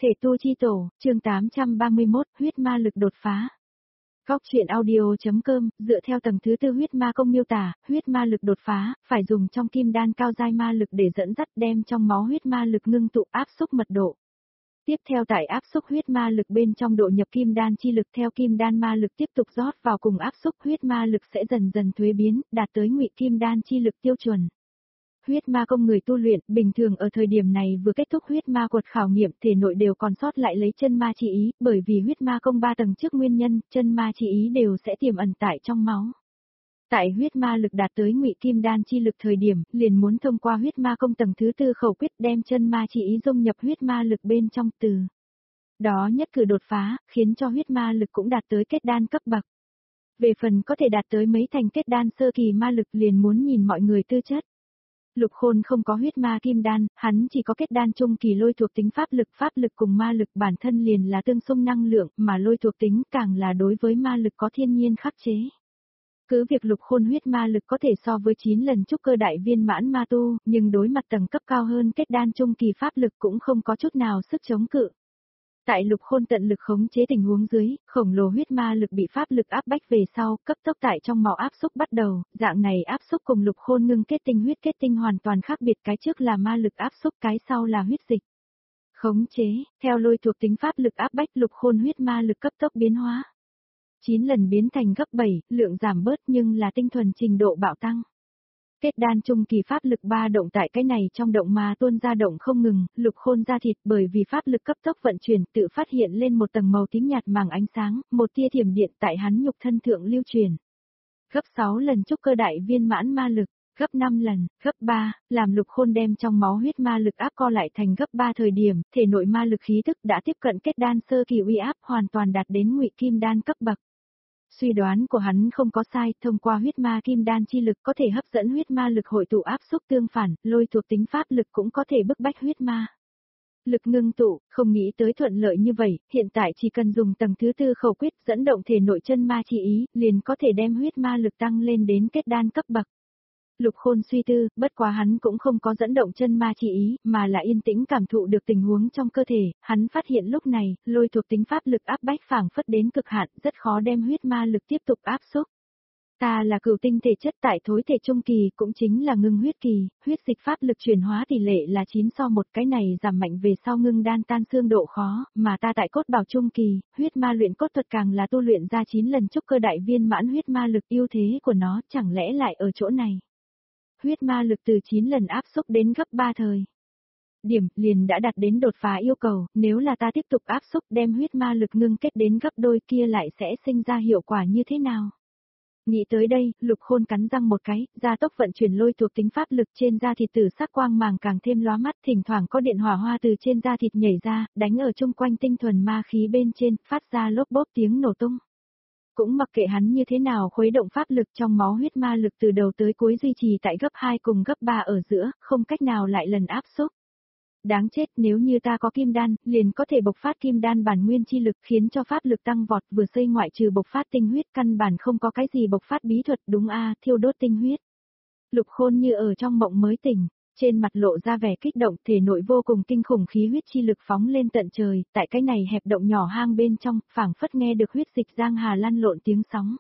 Thể tu chi tổ, chương 831, huyết ma lực đột phá. Góc truyện audio.com, dựa theo tầng thứ tư huyết ma công miêu tả, huyết ma lực đột phá, phải dùng trong kim đan cao giai ma lực để dẫn dắt đem trong máu huyết ma lực ngưng tụ áp xúc mật độ. Tiếp theo tại áp xúc huyết ma lực bên trong độ nhập kim đan chi lực theo kim đan ma lực tiếp tục rót vào cùng áp xúc huyết ma lực sẽ dần dần thuế biến, đạt tới ngụy kim đan chi lực tiêu chuẩn. Huyết ma công người tu luyện, bình thường ở thời điểm này vừa kết thúc huyết ma quật khảo nghiệm thể nội đều còn sót lại lấy chân ma chi ý, bởi vì huyết ma công 3 tầng trước nguyên nhân, chân ma chi ý đều sẽ tiềm ẩn tại trong máu. Tại huyết ma lực đạt tới ngụy kim đan chi lực thời điểm, liền muốn thông qua huyết ma công tầng thứ tư khẩu quyết đem chân ma chi ý dung nhập huyết ma lực bên trong từ. Đó nhất cử đột phá, khiến cho huyết ma lực cũng đạt tới kết đan cấp bậc. Về phần có thể đạt tới mấy thành kết đan sơ kỳ ma lực liền muốn nhìn mọi người tư chất. Lục Khôn không có huyết ma kim đan, hắn chỉ có kết đan trung kỳ lôi thuộc tính pháp lực cùng ma lực bản thân liền là tương xung năng lượng, mà lôi thuộc tính càng là đối với ma lực có thiên nhiên khắc chế. Cứ việc Lục Khôn huyết ma lực có thể so với 9 lần trúc cơ đại viên mãn ma tu, nhưng đối mặt tầng cấp cao hơn kết đan trung kỳ pháp lực cũng không có chút nào sức chống cự. Tại Lục Khôn tận lực khống chế tình huống dưới, khổng lồ huyết ma lực bị pháp lực áp bách về sau, cấp tốc tại trong máu áp xúc bắt đầu, dạng này áp xúc cùng Lục Khôn ngưng kết tinh hoàn toàn khác biệt, cái trước là ma lực áp xúc, cái sau là huyết dịch. Khống chế, theo lôi thuộc tính pháp lực áp bách Lục Khôn huyết ma lực cấp tốc biến hóa. 9 lần biến thành gấp 7, lượng giảm bớt nhưng là tinh thuần trình độ bạo tăng. Kết đan trung kỳ pháp lực 3 động tại cái này trong động ma tuôn ra động không ngừng, Lục Khôn ra thịt bởi vì pháp lực cấp tốc vận chuyển tự phát hiện lên một tầng màu tím nhạt màng ánh sáng, một tia thiểm điện tại hắn nhục thân thượng lưu truyền. Gấp 6 lần trúc cơ đại viên mãn ma lực, gấp 5 lần, gấp 3, làm Lục Khôn đem trong máu huyết ma lực áp co lại thành gấp 3 thời điểm, thể nội ma lực khí tức đã tiếp cận kết đan sơ kỳ uy áp hoàn toàn đạt đến ngụy kim đan cấp bậc. Suy đoán của hắn không có sai, thông qua huyết ma kim đan chi lực có thể hấp dẫn huyết ma lực hội tụ áp xúc tương phản, lôi thuộc tính pháp lực cũng có thể bức bách huyết ma lực ngưng tụ, không nghĩ tới thuận lợi như vậy, hiện tại chỉ cần dùng tầng thứ tư khẩu quyết dẫn động thể nội chân ma chi ý, liền có thể đem huyết ma lực tăng lên đến kết đan cấp bậc. Lục Khôn suy tư, bất quá hắn cũng không có dẫn động chân ma chi ý, mà là yên tĩnh cảm thụ được tình huống trong cơ thể, hắn phát hiện lúc này, lôi thuộc tính pháp lực áp bách phảng phất đến cực hạn, rất khó đem huyết ma lực tiếp tục áp xúc. Ta là cửu tinh thể chất tại thối thể trung kỳ, cũng chính là ngưng huyết kỳ, huyết dịch pháp lực chuyển hóa tỷ lệ là 9:1, cái này giảm mạnh về sau ngưng đan tan xương độ khó, mà ta tại cốt bảo trung kỳ, huyết ma luyện cốt thuật càng là tu luyện ra 9 lần trúc cơ đại viên mãn huyết ma lực, ưu thế của nó chẳng lẽ lại ở chỗ này. Huyết ma lực từ 9 lần áp xúc đến gấp 3 thời. Điểm liền đã đạt đến đột phá yêu cầu, nếu là ta tiếp tục áp xúc đem huyết ma lực ngưng kết đến gấp đôi kia lại sẽ sinh ra hiệu quả như thế nào? Nghĩ tới đây, Lục Khôn cắn răng một cái, gia tốc vận chuyển lôi thuộc tính pháp lực trên da thịt tử sắc quang màng càng thêm lóa mắt, thỉnh thoảng có điện hỏa hoa từ trên da thịt nhảy ra, đánh ở chung quanh tinh thuần ma khí bên trên, phát ra lốp bốp tiếng nổ tung. Cũng mặc kệ hắn như thế nào khuấy động pháp lực trong máu huyết ma lực từ đầu tới cuối duy trì tại gấp 2 cùng gấp 3 ở giữa, không cách nào lại lần áp xúc. Đáng chết, nếu như ta có kim đan, liền có thể bộc phát kim đan bản nguyên chi lực khiến cho pháp lực tăng vọt, vừa xây ngoại trừ bộc phát tinh huyết căn bản không có cái gì bộc phát bí thuật, đúng a, thiêu đốt tinh huyết. Lục Khôn như ở trong mộng mới tỉnh. Trên mặt lộ ra vẻ kích động, thể nội vô cùng kinh khủng khí huyết chi lực phóng lên tận trời, tại cái này hẹp động nhỏ hang bên trong, phảng phất nghe được huyết dịch giang hà lăn lộn tiếng sóng.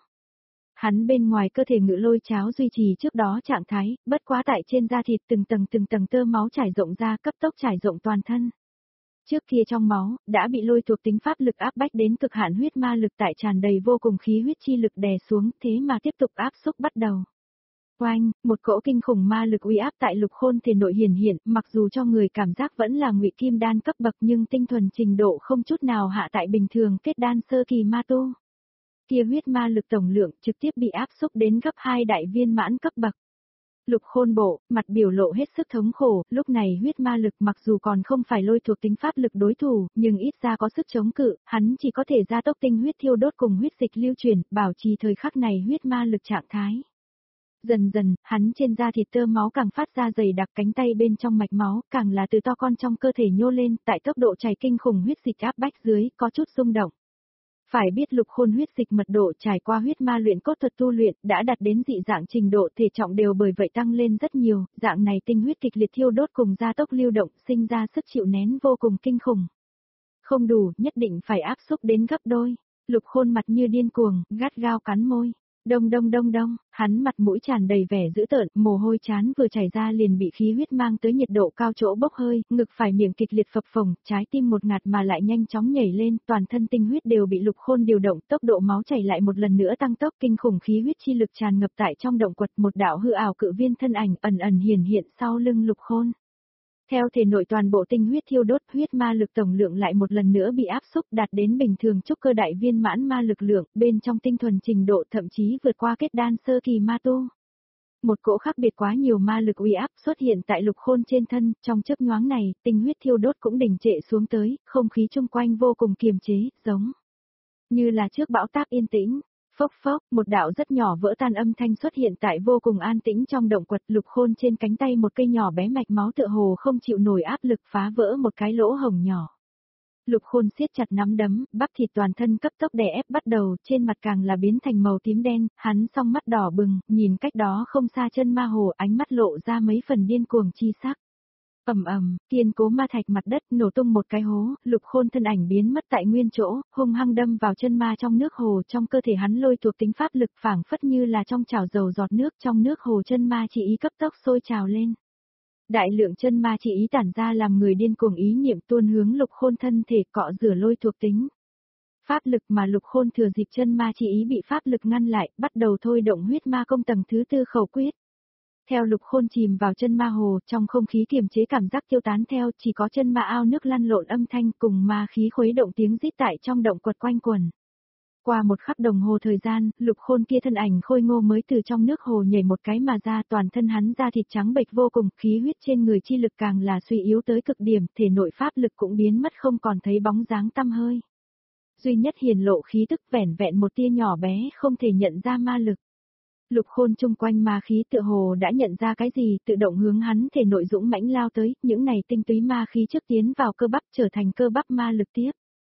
Hắn bên ngoài cơ thể ngự lôi cháo duy trì trước đó trạng thái, bất quá tại trên da thịt từng tầng tơ máu trải rộng ra, cấp tốc trải rộng toàn thân. Trước kia trong máu, đã bị lôi thuộc tính pháp lực áp bách đến cực hạn huyết ma lực tại tràn đầy vô cùng khí huyết chi lực đè xuống, thế mà tiếp tục áp xúc bắt đầu. Oanh, một cỗ kinh khủng ma lực uy áp tại Lục Khôn thể nội hiện, mặc dù cho người cảm giác vẫn là ngụy kim đan cấp bậc nhưng tinh thuần trình độ không chút nào hạ tại bình thường kết đan sơ kỳ ma tu. Kia huyết ma lực tổng lượng trực tiếp bị áp xúc đến gấp 2 đại viên mãn cấp bậc. Lục Khôn bộ, mặt biểu lộ hết sức thống khổ, lúc này huyết ma lực mặc dù còn không phải lôi thuộc tính pháp lực đối thủ, nhưng ít ra có sức chống cự, hắn chỉ có thể gia tốc tinh huyết thiêu đốt cùng huyết dịch lưu chuyển, bảo trì thời khắc này huyết ma lực trạng thái. Dần dần, hắn trên da thịt tơ máu càng phát ra dày đặc, cánh tay bên trong mạch máu càng là từ to con trong cơ thể nhô lên, tại tốc độ chảy kinh khủng huyết dịch áp bách dưới, có chút rung động. Phải biết Lục Khôn huyết dịch mật độ trải qua huyết ma luyện cốt thuật tu luyện đã đạt đến dị dạng trình độ, thể trọng đều bởi vậy tăng lên rất nhiều, dạng này tinh huyết kịch liệt thiêu đốt cùng gia tốc lưu động sinh ra sức chịu nén vô cùng kinh khủng. Không đủ, nhất định phải áp xúc đến gấp đôi. Lục Khôn mặt như điên cuồng, gắt gao cắn môi. Đông đông đông đông, hắn mặt mũi tràn đầy vẻ dữ tợn, mồ hôi chán vừa chảy ra liền bị khí huyết mang tới nhiệt độ cao chỗ bốc hơi, ngực phải miệng kịch liệt phập phồng, trái tim một ngạt mà lại nhanh chóng nhảy lên, toàn thân tinh huyết đều bị Lục Khôn điều động, tốc độ máu chảy lại một lần nữa tăng tốc, kinh khủng khí huyết chi lực tràn ngập tại trong động quật, một đạo hư ảo cự viên thân ảnh ẩn ẩn hiển hiện sau lưng Lục Khôn. Theo thể nội toàn bộ tinh huyết thiêu đốt, huyết ma lực tổng lượng lại một lần nữa bị áp xúc đạt đến bình thường trúc cơ đại viên mãn ma lực lượng, bên trong tinh thuần trình độ thậm chí vượt qua kết đan sơ kỳ ma tu. Một cỗ khác biệt quá nhiều ma lực uy áp xuất hiện tại Lục Khôn trên thân, trong chớp nhoáng này, tinh huyết thiêu đốt cũng đình trệ xuống tới, không khí chung quanh vô cùng kiềm chế, giống như là trước bão táp yên tĩnh. Phốc phốc, một đạo rất nhỏ vỡ tan âm thanh xuất hiện tại vô cùng an tĩnh trong động quật. Lục Khôn trên cánh tay một cây nhỏ bé mạch máu tựa hồ không chịu nổi áp lực phá vỡ một cái lỗ hổng nhỏ. Lục Khôn siết chặt nắm đấm, bắp thịt toàn thân cấp tốc đè ép bắt đầu, trên mặt càng là biến thành màu tím đen, hắn song mắt đỏ bừng, nhìn cách đó không xa chân ma hồ, ánh mắt lộ ra mấy phần điên cuồng chi sắc. Ầm ầm, kiên cố ma thạch mặt đất nổ tung một cái hố, Lục Khôn thân ảnh biến mất tại nguyên chỗ, hung hăng đâm vào chân ma trong nước hồ, trong cơ thể hắn lôi thuộc tính pháp lực phảng phất như là trong chảo dầu giọt nước, trong nước hồ chân ma chỉ ý cấp tốc sôi trào lên. Đại lượng chân ma chỉ ý tản ra làm người điên cuồng ý niệm tuôn hướng Lục Khôn thân thể cọ rửa lôi thuộc tính. Pháp lực mà Lục Khôn thừa dịp chân ma chỉ ý bị pháp lực ngăn lại, bắt đầu thôi động huyết ma công tầng thứ 4 khẩu quyết. Theo Lục Khôn chìm vào chân ma hồ, trong không khí kiềm chế cảm giác tiêu tán theo, chỉ có chân ma ao nước lăn lộn âm thanh cùng ma khí khuấy động tiếng rít tại trong động quật quanh quần. Qua một khắc đồng hồ thời gian, Lục Khôn kia thân ảnh khôi ngô mới từ trong nước hồ nhảy một cái mà ra, toàn thân hắn da thịt trắng bệch vô cùng, khí huyết trên người chi lực càng là suy yếu tới cực điểm, thể nội pháp lực cũng biến mất không còn thấy bóng dáng tăm hơi. Duy nhất hiển lộ khí tức vẻn vẹn một tia nhỏ bé không thể nhận ra ma lực. Lục Khôn chung quanh ma khí tựa hồ đã nhận ra cái gì, tự động hướng hắn thể nội dũng mãnh lao tới, những này tinh túy ma khí trước tiến vào cơ bắp trở thành cơ bắp ma lực tiếp.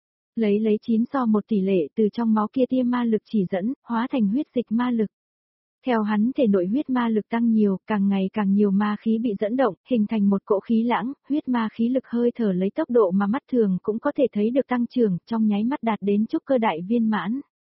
Lấy 9:1 tỷ lệ từ trong máu kia tia ma lực chỉ dẫn, hóa thành huyết dịch ma lực. Theo hắn thể nội huyết ma lực tăng nhiều, càng ngày càng nhiều ma khí bị dẫn động, hình thành một cỗ khí lãng, huyết ma khí lực hơi thở lấy tốc độ mà mắt thường cũng có thể thấy được tăng trưởng, trong nháy mắt đạt đến trúc cơ đại viên mãn.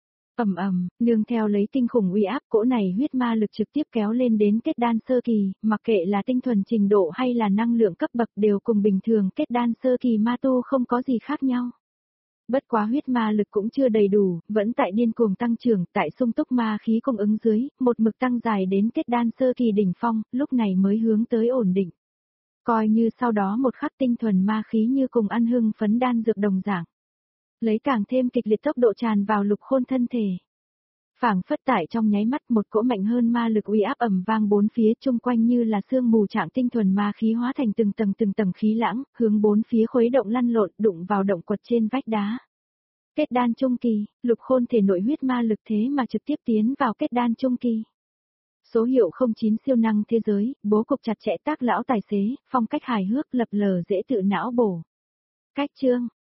Ầm ầm, nương theo lấy kinh khủng uy áp, cỗ này huyết ma lực trực tiếp kéo lên đến kết đan sơ kỳ, mặc kệ là tinh thuần trình độ hay là năng lượng cấp bậc đều cùng bình thường kết đan sơ kỳ ma tu không có gì khác nhau. Bất quá huyết ma lực cũng chưa đầy đủ, vẫn tại điên cuồng tăng trưởng, tại sung túc ma khí cung ứng dưới, một mực tăng dài đến kết đan sơ kỳ đỉnh phong, lúc này mới hướng tới ổn định. Coi như sau đó một khắc tinh thuần ma khí như cùng ăn hưng phấn đan dược đồng dạng. Lấy càng thêm kịch liệt tốc độ tràn vào Lục Khôn thân thể. Phảng phất tại trong nháy mắt một cỗ mạnh hơn ma lực uy áp ầm vang bốn phía chung quanh như là sương mù trạng tinh thuần ma khí hóa thành từng tầng khí lãng, hướng bốn phía khuấy động lăn lộn đụng vào động quật trên vách đá. Kết đan trung kỳ, Lục Khôn thể nội huyết ma lực thế mà trực tiếp tiến vào kết đan trung kỳ. Số hiệu 09 siêu năng thế giới, bố cục chặt chẽ tác lão tài xế, phong cách hài hước lập lờ dễ tự não bổ. Cách chương